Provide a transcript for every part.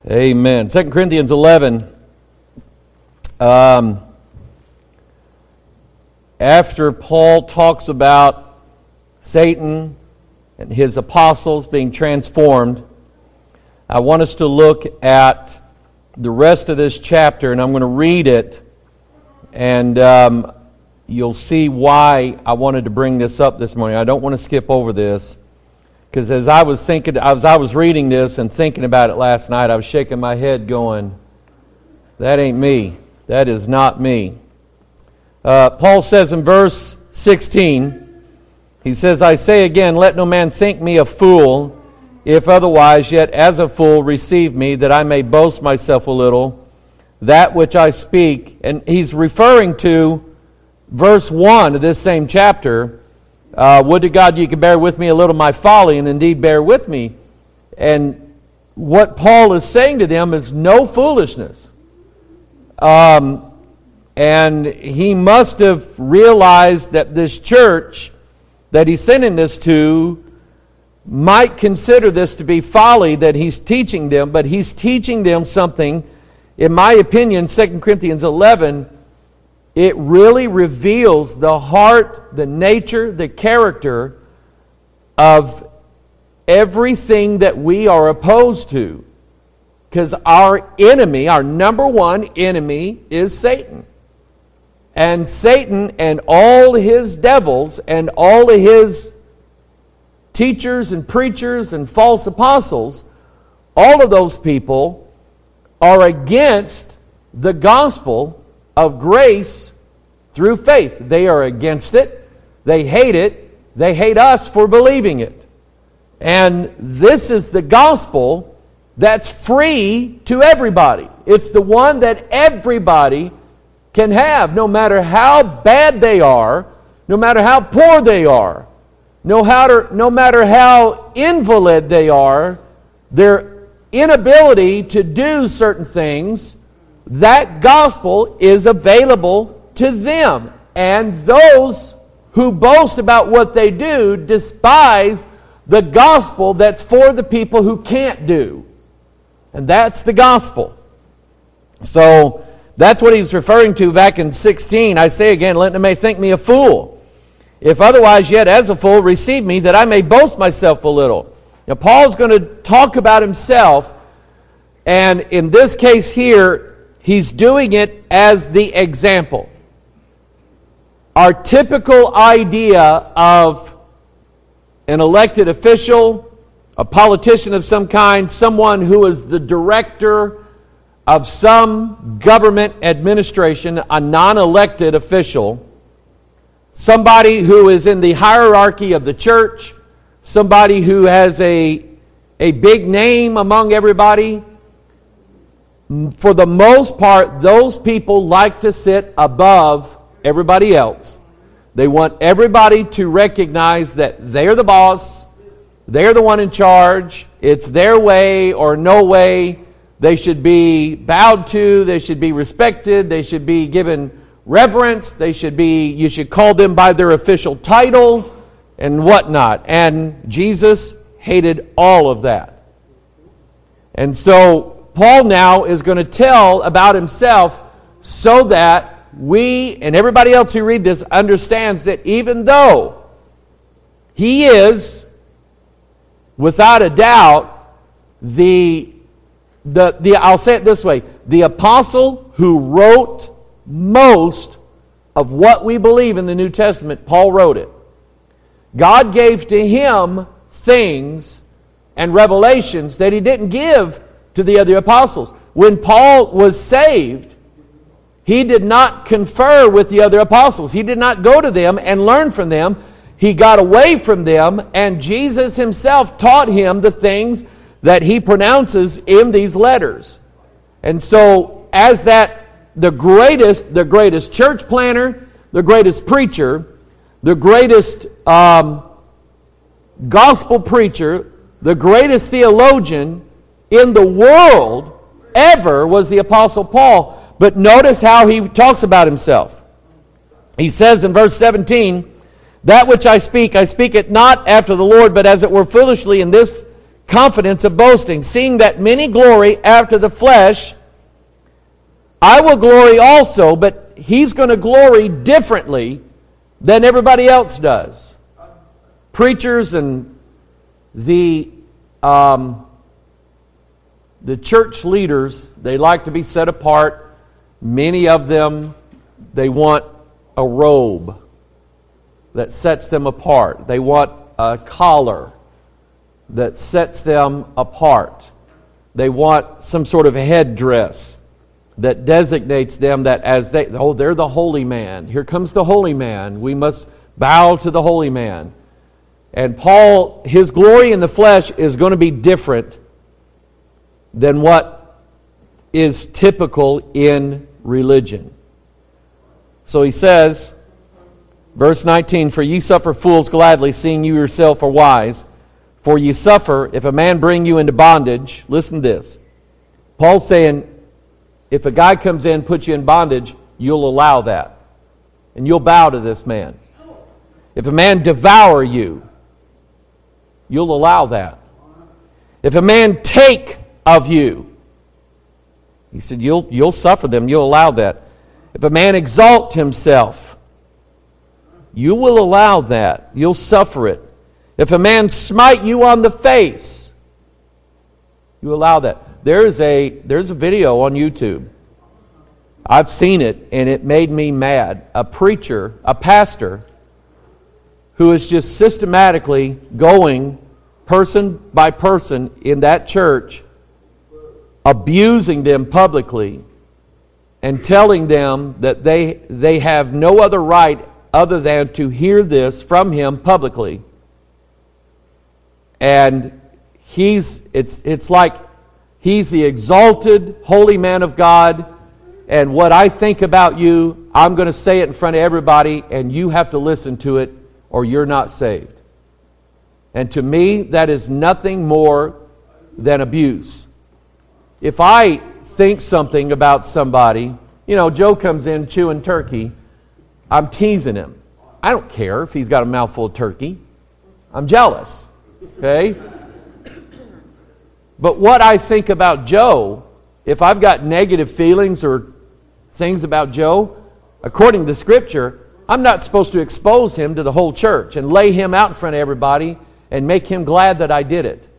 Amen. 2 Corinthians 11. After Paul talks about Satan and his apostles being transformed, I want us to look at the rest of this chapter, and I'm going to read it, and you'll see why I wanted to bring this up this morning. I don't want to skip over this, because as I was reading this and thinking about it last night, I was shaking my head going, that ain't me. That is not me. Paul says in verse 16, he says, I say again, let no man think me a fool, if otherwise, yet as a fool receive me, that I may boast myself a little, that which I speak. And he's referring to verse 1 of this same chapter. Would to God you could bear with me a little my folly, and indeed bear with me. And what Paul is saying to them is no foolishness. And he must have realized that this church that he's sending this to might consider this to be folly that he's teaching them, but he's teaching them something, in my opinion, 2 Corinthians 11, it really reveals the heart, the nature, the character of everything that we are opposed to. Because our enemy, our number one enemy, is Satan. And Satan and all his devils and all of his teachers and preachers and false apostles, all of those people are against the gospel of grace through faith. They are against it. They hate it. They hate us for believing it. And this is the gospel that's free to everybody. It's the one that everybody can have, no matter how bad they are, no matter how poor they are, no matter how invalid they are, their inability to do certain things, that gospel is available to them. And those who boast about what they do despise the gospel that's for the people who can't do. And that's the gospel. So that's what he's referring to back in 16. I say again, let no man think me a fool. If otherwise, yet as a fool, receive me, that I may boast myself a little. Now, Paul's going to talk about himself, and in this case here, he's doing it as the example. Our typical idea of an elected official, a politician of some kind, someone who is the director of some government administration, a non-elected official, somebody who is in the hierarchy of the church, somebody who has a big name among everybody. For the most part, those people like to sit above everybody else. They want everybody to recognize that they're the boss, they're the one in charge, it's their way or no way. They should be bowed to, they should be respected, they should be given reverence, you should call them by their official title and whatnot. And Jesus hated all of that. And so Paul now is going to tell about himself so that we and everybody else who read this understands that even though he is, without a doubt, I'll say it this way, the apostle who wrote most of what we believe in the New Testament, Paul wrote it. God gave to him things and revelations that he didn't give to the other apostles. When Paul was saved, he did not confer with the other apostles. He did not go to them and learn from them. He got away from them, and Jesus himself taught him the things that he pronounces in these letters. And so, as the greatest church planner, the greatest preacher, the greatest gospel preacher, the greatest theologian in the world ever was the Apostle Paul. But notice how he talks about himself. He says in verse 17, that which I speak it not after the Lord, but as it were foolishly in this confidence of boasting, seeing that many glory after the flesh, I will glory also, but he's going to glory differently than everybody else does. Preachers and the church leaders, they like to be set apart. Many of them, they want a robe that sets them apart. They want a collar that sets them apart. They want some sort of headdress that designates them that as they're the holy man. Here comes the holy man. We must bow to the holy man. And Paul, his glory in the flesh is going to be different than what is typical in religion. So he says, verse 19, for ye suffer fools gladly, seeing you yourself are wise. For ye suffer, if a man bring you into bondage. Listen to this. Paul's saying, if a guy comes in and puts you in bondage, you'll allow that. And you'll bow to this man. If a man devour you, you'll allow that. If a man take of you, he said, you'll suffer them, you'll allow that. If a man exalt himself, you will allow that. You'll suffer it. If a man smite you on the face, you allow that. There's a video on YouTube. I've seen it, and it made me mad. A preacher, a pastor, who is just systematically going person by person in that church, abusing them publicly, and telling them that they have no other right other than to hear this from him publicly. And it's like he's the exalted holy man of God, and what I think about you, I'm going to say it in front of everybody, and you have to listen to it or you're not saved. And to me, that is nothing more than abuse. If I think something about somebody, Joe comes in chewing turkey, I'm teasing him. I don't care if he's got a mouthful of turkey. I'm jealous. Okay? But what I think about Joe, if I've got negative feelings or things about Joe, according to Scripture, I'm not supposed to expose him to the whole church and lay him out in front of everybody and make him glad that I did it.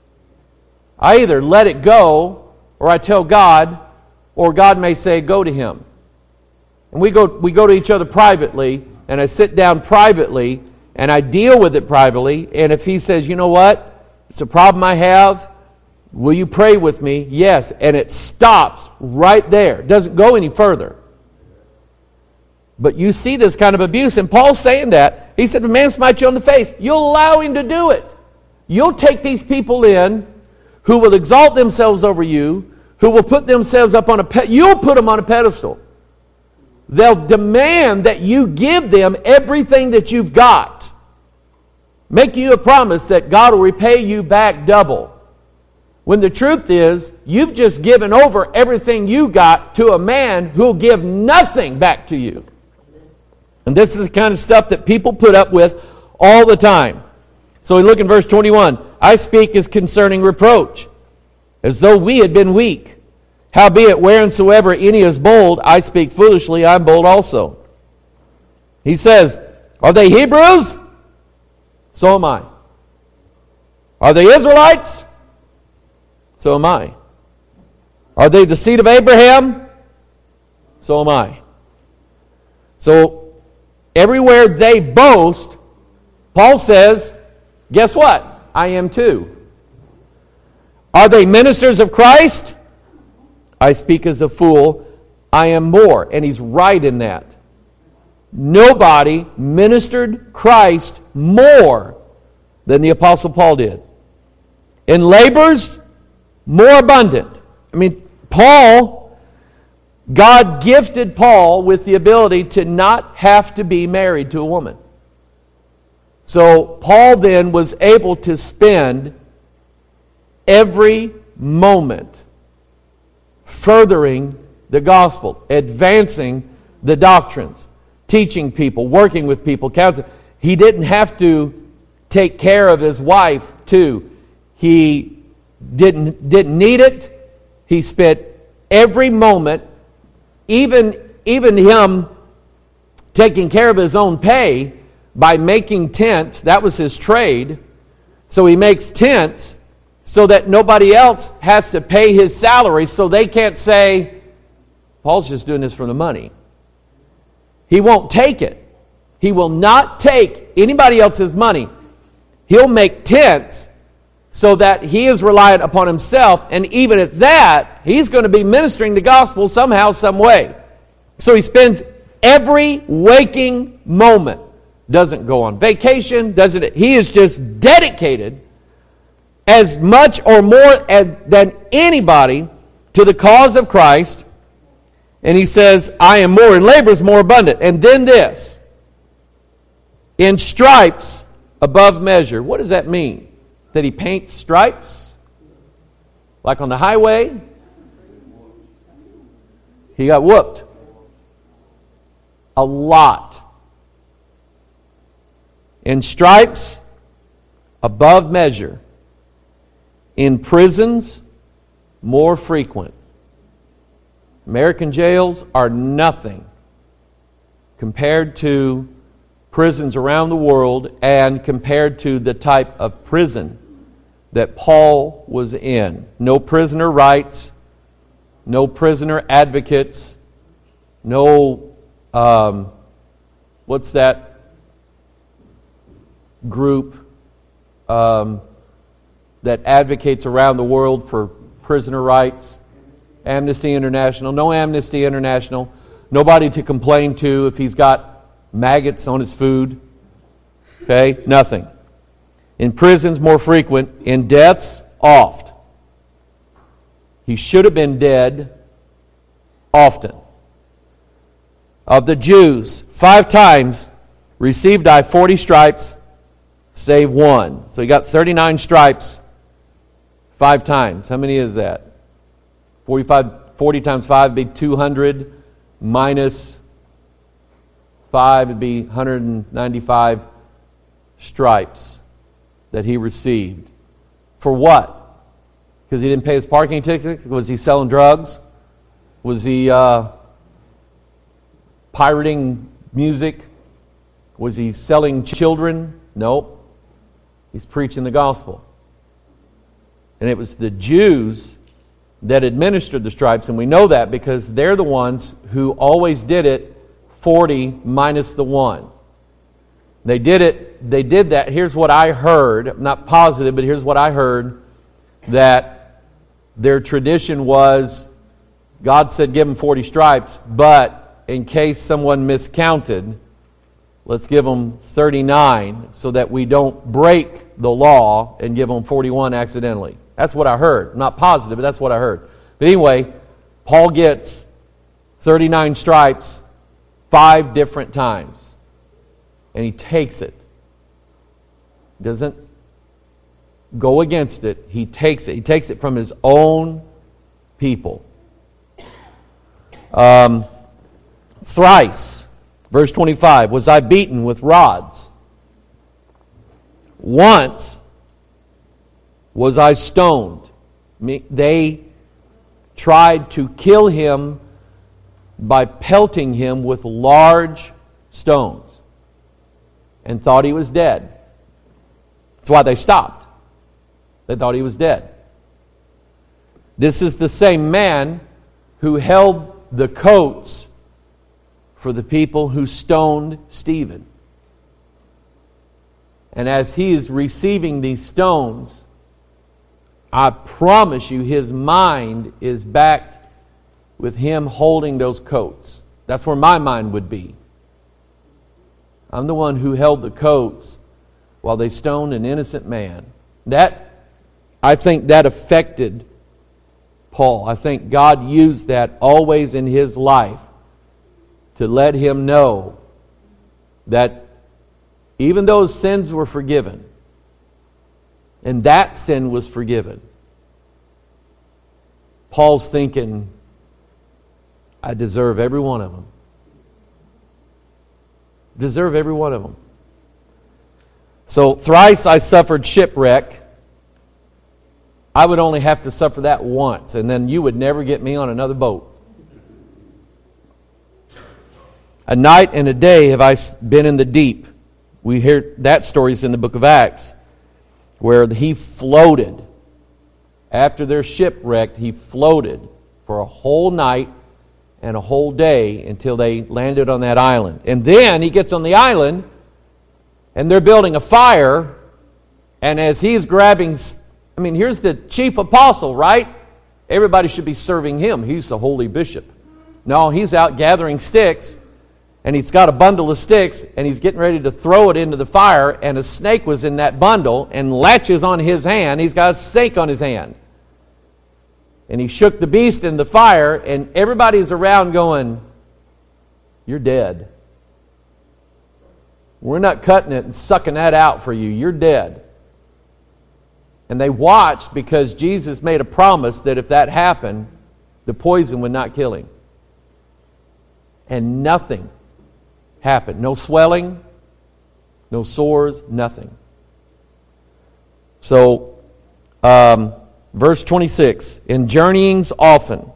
I either let it go, or I tell God, or God may say, go to him. And we go to each other privately, and I sit down privately, and I deal with it privately, and if he says, you know what, it's a problem I have, will you pray with me? Yes, and it stops right there. It doesn't go any further. But you see this kind of abuse, and Paul's saying that. He said, if a man smites you on the face, you'll allow him to do it. You'll take these people in who will exalt themselves over you, who will put themselves up on you'll put them on a pedestal. They'll demand that you give them everything that you've got. Make you a promise that God will repay you back double. When the truth is, you've just given over everything you got to a man who'll give nothing back to you. And this is the kind of stuff that people put up with all the time. So we look in verse 21. I speak as concerning reproach, as though we had been weak. Howbeit, wheresoever any is bold, I speak foolishly, I'm bold also. He says, are they Hebrews? So am I. Are they Israelites? So am I. Are they the seed of Abraham? So am I. So, everywhere they boast, Paul says, guess what? I am too. Are they ministers of Christ? I speak as a fool. I am more. And he's right in that. Nobody ministered Christ more than the Apostle Paul did. In labors, more abundant. I mean, Paul, God gifted Paul with the ability to not have to be married to a woman. So Paul then was able to spend every moment furthering the gospel, advancing the doctrines, teaching people, working with people, counseling. He didn't have to take care of his wife too. He didn't need it. He spent every moment, even him taking care of his own pay by making tents. That was his trade. So he makes tents so that nobody else has to pay his salary, so they can't say, Paul's just doing this for the money. He won't take it. He will not take anybody else's money. He'll make tents so that he is reliant upon himself, and even at that, he's going to be ministering the gospel somehow, some way. So he spends every waking moment, doesn't go on vacation, he is just dedicated as much or more than anybody to the cause of Christ. And he says, I am more in labor is more abundant. And then this, in stripes above measure. What does that mean? That he paints stripes? Like on the highway? He got whooped. A lot. In stripes above measure. In prisons, more frequent. American jails are nothing compared to prisons around the world and compared to the type of prison that Paul was in. No prisoner rights, no prisoner advocates, no, what's that group that advocates around the world for prisoner rights? Amnesty International. No Amnesty International. Nobody to complain to if he's got maggots on his food. Okay? Nothing. In prisons, more frequent. In deaths, oft. He should have been dead often. Of the Jews, 5 times received I 40 stripes, save one. So he got 39 stripes 5 times. How many is that? 40 times 5 would be 200, minus 5 would be 195 stripes that he received. For what? Because he didn't pay his parking tickets? Was he selling drugs? Was he pirating music? Was he selling children? Nope. He's preaching the gospel. And it was the Jews that administered the stripes, and we know that because they're the ones who always did it 40 minus the 1. They did that. Here's what I heard. I'm not positive, but here's what I heard. That their tradition was, God said give them 40 stripes, but in case someone miscounted, let's give them 39 so that we don't break the law and give them 41 accidentally. That's what I heard. I'm not positive, but that's what I heard. But anyway, Paul gets 39 stripes 5 different times. And he takes it. Doesn't go against it. He takes it. He takes it from his own people. Thrice, verse 25, was I beaten with rods. Once was I stoned. They tried to kill him by pelting him with large stones and thought he was dead. That's why they stopped. They thought he was dead. This is the same man who held the coats for the people who stoned Stephen. And as he is receiving these stones, I promise you his mind is back with him holding those coats. That's where my mind would be. I'm the one who held the coats while they stoned an innocent man. I think that affected Paul. I think God used that always in his life to let him know that even those sins were forgiven, and that sin was forgiven. Paul's thinking, I deserve every one of them. Deserve every one of them. So thrice I suffered shipwreck. I would only have to suffer that once, and then you would never get me on another boat. A night and a day have I been in the deep. We hear that story's in the book of Acts, where he floated. After their shipwrecked, he floated for a whole night and a whole day until they landed on that island. And then he gets on the island, and they're building a fire, and as he's grabbing, here's the chief apostle, right? Everybody should be serving him. He's the holy bishop. No, he's out gathering sticks, and he's got a bundle of sticks, and he's getting ready to throw it into the fire, and a snake was in that bundle and latches on his hand. He's got a snake on his hand. And he shook the beast in the fire, and everybody's around going, "You're dead. We're not cutting it and sucking that out for you. You're dead." And they watched because Jesus made a promise that if that happened, the poison would not kill him. And nothing happened. No swelling, no sores, nothing. So, verse 26, in journeyings often.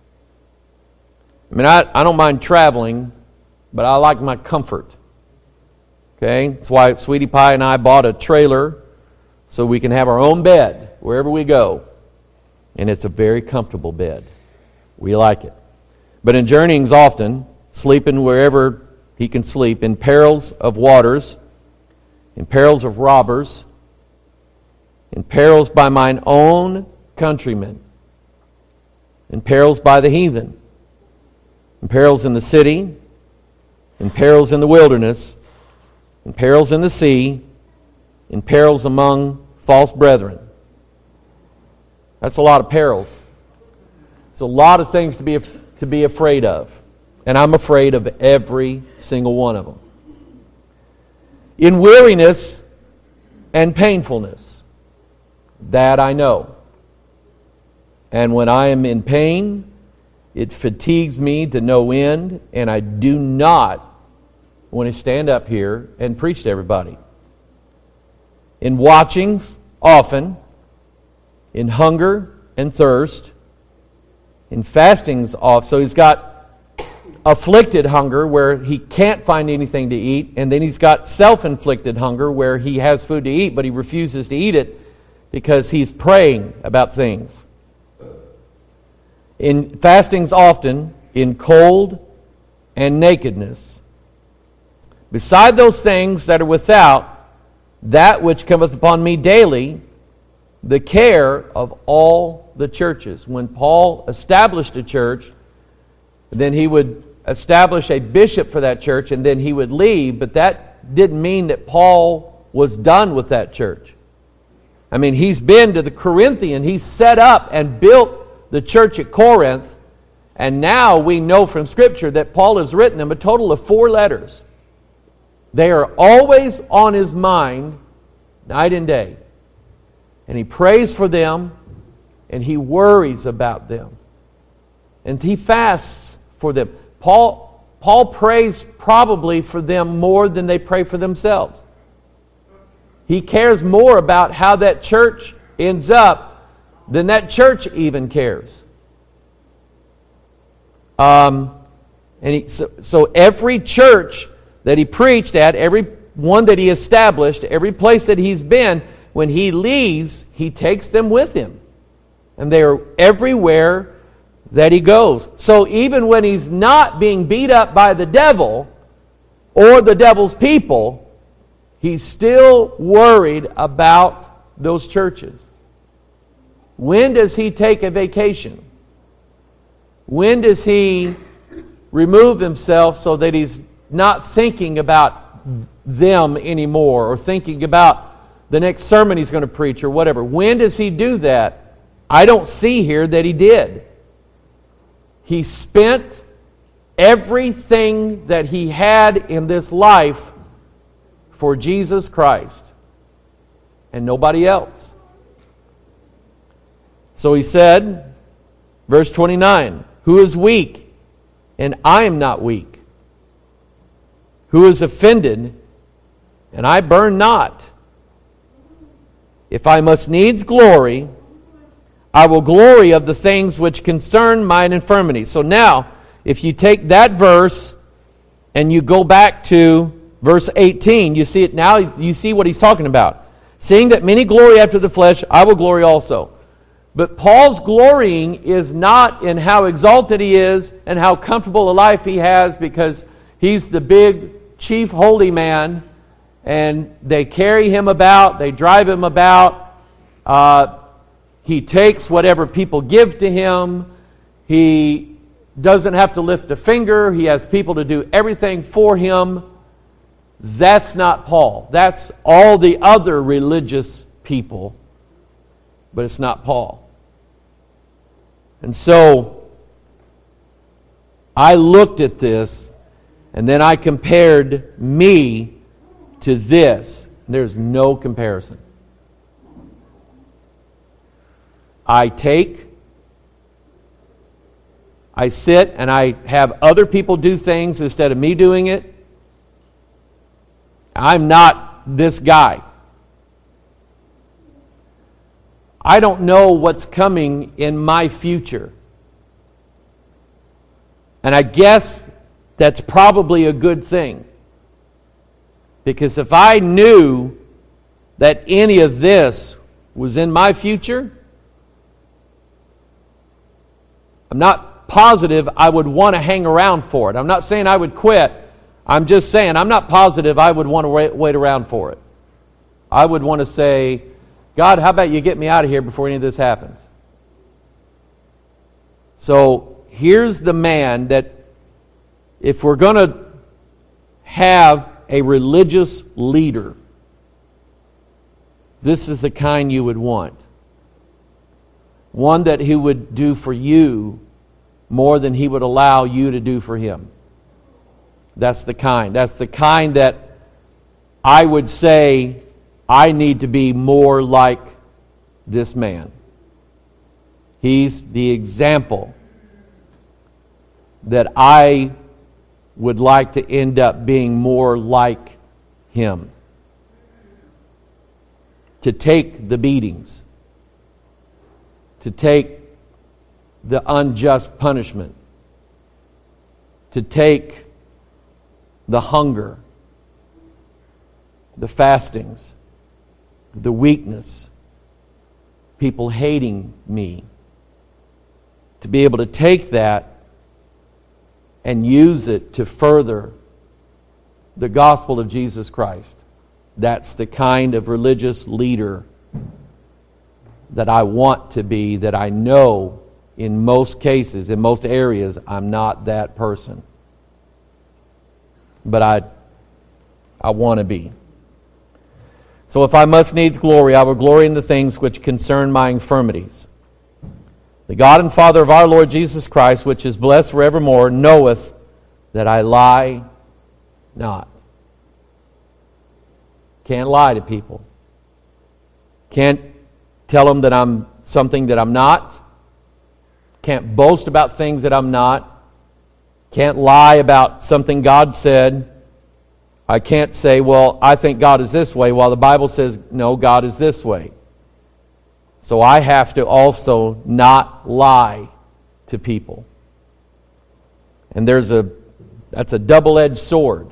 I don't mind traveling, but I like my comfort. Okay? That's why Sweetie Pie and I bought a trailer so we can have our own bed wherever we go. And it's a very comfortable bed. We like it. But in journeyings often, sleeping wherever he can sleep, in perils of waters, in perils of robbers, in perils by mine own countrymen, in perils by the heathen, in perils in the city, in perils in the wilderness, in perils in the sea, in perils among false brethren. That's a lot of perils. It's a lot of things to be afraid of. And I'm afraid of every single one of them. In weariness and painfulness, that I know. And when I am in pain, it fatigues me to no end, and I do not want to stand up here and preach to everybody. In watchings, often, in hunger and thirst, in fastings, off. So he's got afflicted hunger where he can't find anything to eat, and then he's got self-inflicted hunger where he has food to eat, but he refuses to eat it because he's praying about things. In fastings often, in cold and nakedness. Beside those things that are without, that which cometh upon me daily, the care of all the churches. When Paul established a church, then he would establish a bishop for that church, and then he would leave, but that didn't mean that Paul was done with that church. He's been to the Corinthian, he's set up and built the church at Corinth, and now we know from Scripture that Paul has written them a total of 4 letters. They are always on his mind, night and day. And he prays for them, and he worries about them. And he fasts for them. Paul prays probably for them more than they pray for themselves. He cares more about how that church ends up than that church even cares. So every church that he preached at, every one that he established, every place that he's been, when he leaves, he takes them with him. And they are everywhere that he goes. So even when he's not being beat up by the devil or the devil's people, he's still worried about those churches. When does he take a vacation? When does he remove himself so that he's not thinking about them anymore or thinking about the next sermon he's going to preach or whatever? When does he do that? I don't see here that he did. He spent everything that he had in this life for Jesus Christ and nobody else. So he said, verse 29, who is weak, and I am not weak? Who is offended, and I burn not? If I must needs glory, I will glory of the things which concern mine infirmity. So now, if you take that verse and you go back to verse 18, you see it now, you see what he's talking about. Seeing that many glory after the flesh, I will glory also. But Paul's glorying is not in how exalted he is and how comfortable a life he has, because he's the big chief holy man and they carry him about, they drive him about. He takes whatever people give to him. He doesn't have to lift a finger. He has people to do everything for him. That's not Paul. That's all the other religious people, but it's not Paul. And so I looked at this, and then I compared me to this. There's no comparison. I sit and I have other people do things instead of me doing it. I'm not this guy. I don't know what's coming in my future. And I guess that's probably a good thing. Because if I knew that any of this was in my future, I'm not positive I would want to hang around for it. I'm not saying I would quit. I'm just saying I'm not positive I would want to wait around for it. I would want to say, God, how about you get me out of here before any of this happens? So here's the man that, if we're going to have a religious leader, this is the kind you would want. One that he would do for you more than he would allow you to do for him. That's the kind. That's the kind that I would say I need to be more like this man. He's the example that I would like to end up being more like him. To take the beatings. To take the unjust punishment. To take the hunger. The fastings. The weakness. People hating me. To be able to take that and use it to further the gospel of Jesus Christ. That's the kind of religious leader that I want to be, that I know in most cases, in most areas, I'm not that person. But I want to be. So if I must needs glory, I will glory in the things which concern my infirmities. The God and Father of our Lord Jesus Christ, which is blessed forevermore, knoweth that I lie not. Can't lie to people. Can't tell them that I'm something that I'm not. Can't boast about things that I'm not. Can't lie about something God said. I can't say, well, I think God is this way, while the Bible says, no, God is this way. So I have to also not lie to people. And that's a double-edged sword.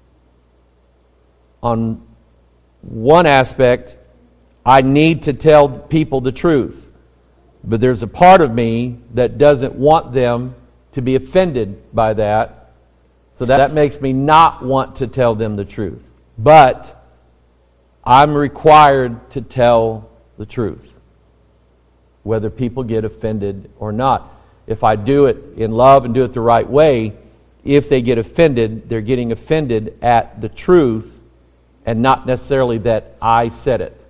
On one aspect, I need to tell people the truth. But there's a part of me that doesn't want them to be offended by that. So that makes me not want to tell them the truth. But I'm required to tell the truth, whether people get offended or not. If I do it in love and do it the right way, if they get offended, they're getting offended at the truth and not necessarily that I said it.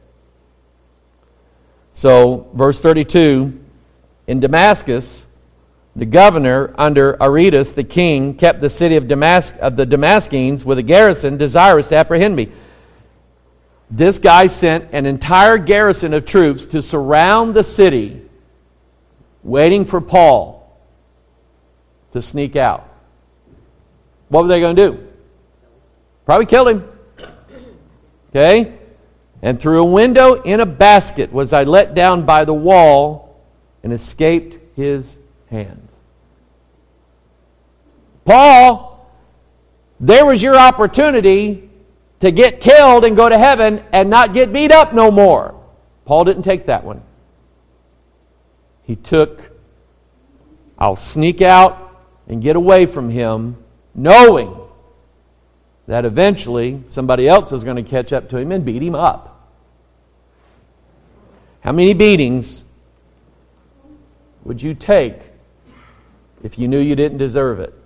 So, verse 32, in Damascus, the governor under Aretas, the king, kept the city of the Damascenes with a garrison, desirous to apprehend me. This guy sent an entire garrison of troops to surround the city, waiting for Paul to sneak out. What were they going to do? Probably kill him. Okay? And through a window in a basket was I let down by the wall and escaped his hands. Paul, there was your opportunity to get killed and go to heaven and not get beat up no more. Paul didn't take that one. He took, I'll sneak out and get away from him, knowing that eventually somebody else was going to catch up to him and beat him up. How many beatings would you take if you knew you didn't deserve it?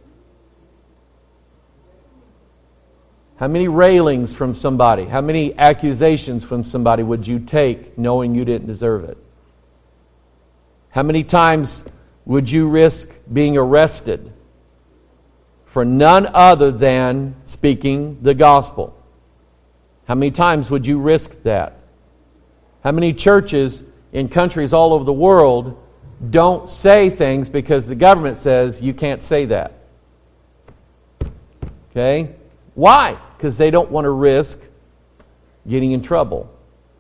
How many railings from somebody, how many accusations from somebody would you take knowing you didn't deserve it? How many times would you risk being arrested for none other than speaking the gospel? How many times would you risk that? How many churches in countries all over the world don't say things because the government says you can't say that? Okay? Why? Because they don't want to risk getting in trouble.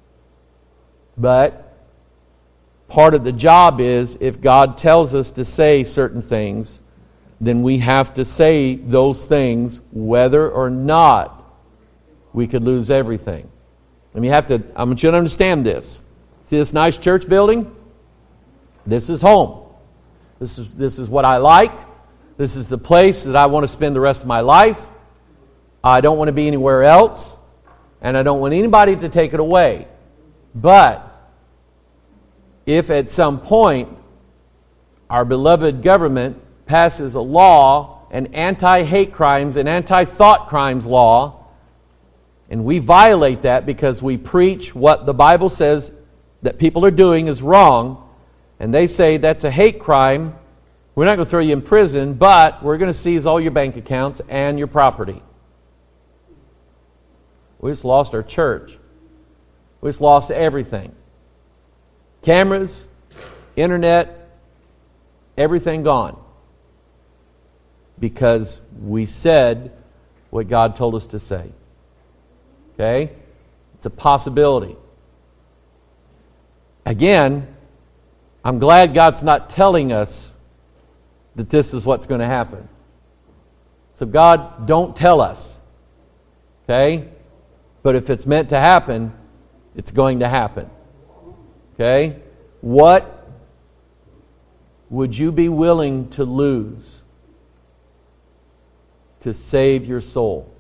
But part of the job is, if God tells us to say certain things, then we have to say those things whether or not we could lose everything. I want you to understand this. See this nice church building? This is home. This is what I like. This is the place that I want to spend the rest of my life. I don't want to be anywhere else, and I don't want anybody to take it away. But if at some point our beloved government passes a law, an anti-hate crimes and anti-thought crimes law, and we violate that because we preach what the Bible says that people are doing is wrong, and they say that's a hate crime, we're not going to throw you in prison, but we're going to seize all your bank accounts and your property. We just lost our church. We just lost everything. Cameras, internet, everything gone. Because we said what God told us to say. Okay? It's a possibility. Again, I'm glad God's not telling us that this is what's going to happen. So God, don't tell us. Okay? But if it's meant to happen, it's going to happen. Okay? What would you be willing to lose to save your soul?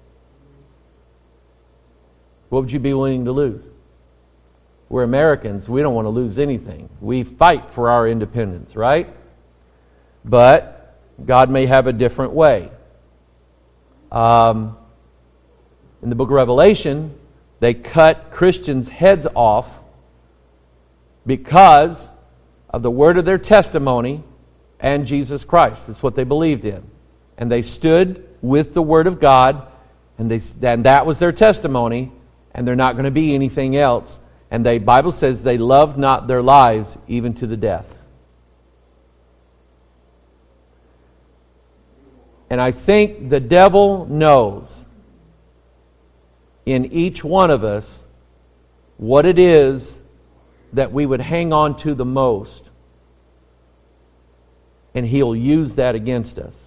What would you be willing to lose? We're Americans. We don't want to lose anything. We fight for our independence, right? But God may have a different way. In the book of Revelation, they cut Christians' heads off because of the word of their testimony and Jesus Christ. That's what they believed in. And they stood with the word of God, and that was their testimony, and they're not going to be anything else. And the Bible says they loved not their lives even to the death. And I think the devil knows in each one of us what it is that we would hang on to the most. And he'll use that against us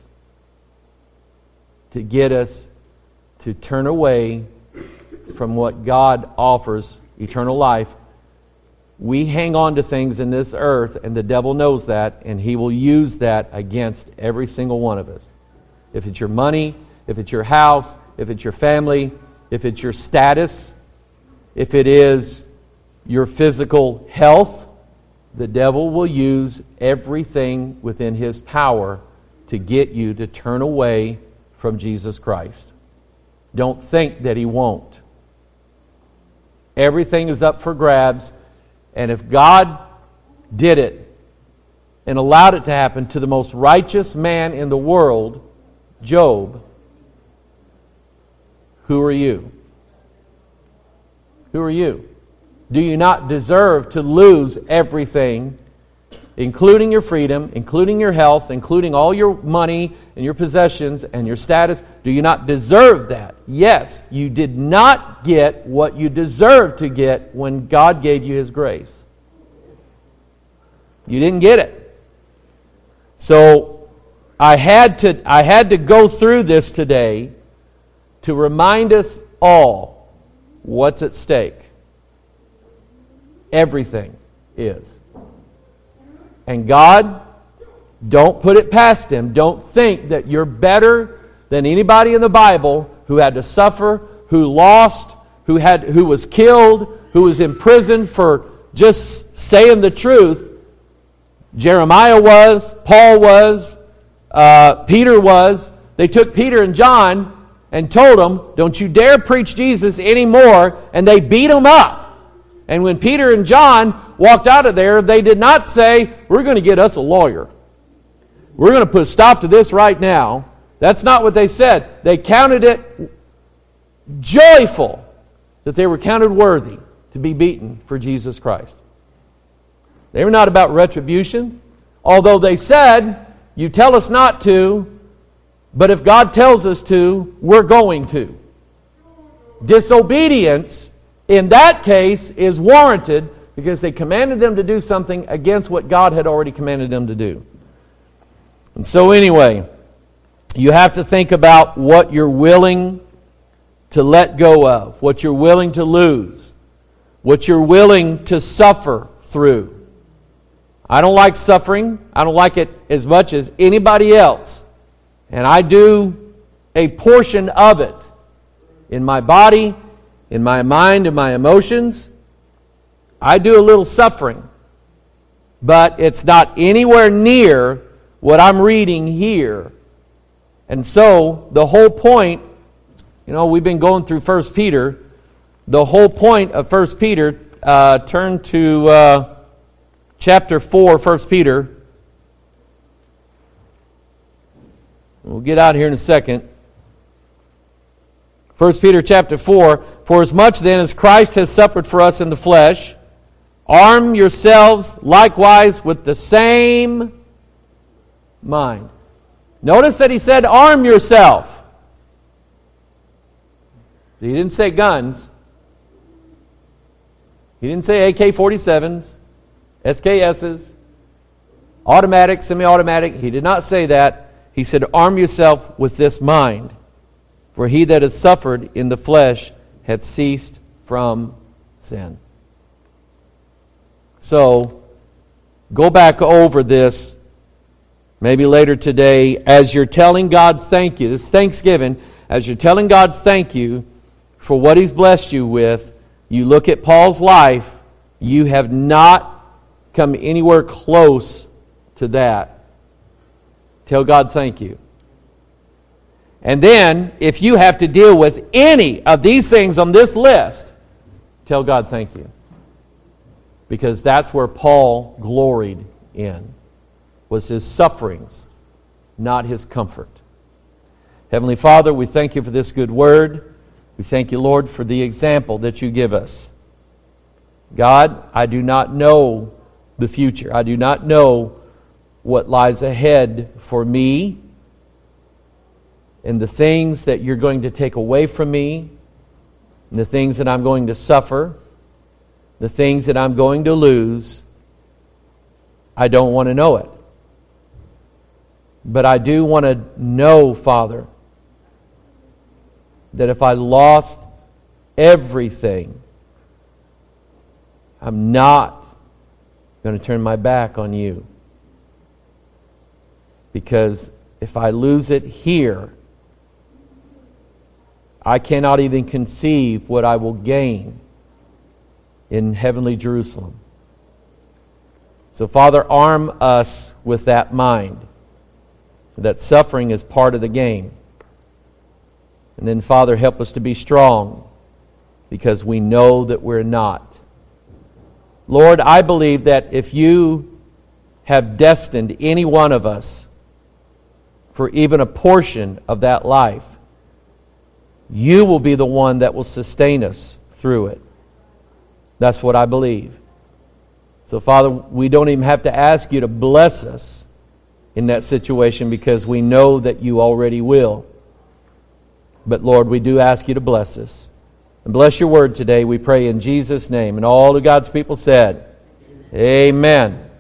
to get us to turn away from what God offers, eternal life. We hang on to things in this earth, and the devil knows that, and he will use that against every single one of us. If it's your money, if it's your house, if it's your family, if it's your status, if it is your physical health, the devil will use everything within his power to get you to turn away from Jesus Christ. Don't think that he won't. Everything is up for grabs, and if God did it and allowed it to happen to the most righteous man in the world, Job, who are you? Who are you? Do you not deserve to lose everything, including your freedom, including your health, including all your money and your possessions and your status? Do you not deserve that? Yes, you did not get what you deserved to get when God gave you His grace. You didn't get it. So I had to go through this today to remind us all what's at stake. Everything is. And God, don't put it past Him. Don't think that you're better than anybody in the Bible who had to suffer, who lost, who was killed, who was imprisoned for just saying the truth. Jeremiah was, Paul was, Peter was. They took Peter and John and told them, don't you dare preach Jesus anymore, and they beat them up. And when Peter and John walked out of there, they did not say, we're going to get us a lawyer. We're going to put a stop to this right now. That's not what they said. They counted it joyful that they were counted worthy to be beaten for Jesus Christ. They were not about retribution, although they said, you tell us not to, but if God tells us to, we're going to. Disobedience, in that case, is warranted because they commanded them to do something against what God had already commanded them to do. And so anyway, you have to think about what you're willing to let go of, what you're willing to lose, what you're willing to suffer through. I don't like suffering. I don't like it as much as anybody else. And I do a portion of it in my body, in my mind, in my emotions. I do a little suffering. But it's not anywhere near what I'm reading here. And so, the whole point, we've been going through 1 Peter. The whole point of 1 Peter, turn to chapter 4, 1 Peter. We'll get out here in a second. 1 Peter chapter 4, for as much then as Christ has suffered for us in the flesh, arm yourselves likewise with the same mind. Notice that he said, arm yourself. He didn't say guns. He didn't say AK-47s, SKSs, automatic, semi-automatic. He did not say that. He said, arm yourself with this mind. For he that has suffered in the flesh hath ceased from sin. So, go back over this maybe later today as you're telling God thank you. This Thanksgiving, as you're telling God thank you for what He's blessed you with, you look at Paul's life, you have not come anywhere close to that. Tell God thank you. And then, if you have to deal with any of these things on this list, tell God thank you. Because that's where Paul gloried in, was his sufferings, not his comfort. Heavenly Father, we thank you for this good word. We thank you, Lord, for the example that you give us. God, I do not know the future. I do not know what lies ahead for me and the things that you're going to take away from me, and the things that I'm going to suffer, the things that I'm going to lose. I don't want to know it. But I do want to know, Father, that if I lost everything, I'm not going to turn my back on you. Because if I lose it here, I cannot even conceive what I will gain in heavenly Jerusalem. So, Father, arm us with that mind, that suffering is part of the game. And then, Father, help us to be strong, because we know that we're not. Lord, I believe that if you have destined any one of us for even a portion of that life, you will be the one that will sustain us through it. That's what I believe. So, Father, we don't even have to ask you to bless us in that situation, because we know that you already will. But, Lord, we do ask you to bless us. And bless your word today, we pray in Jesus' name. And all of God's people said, Amen.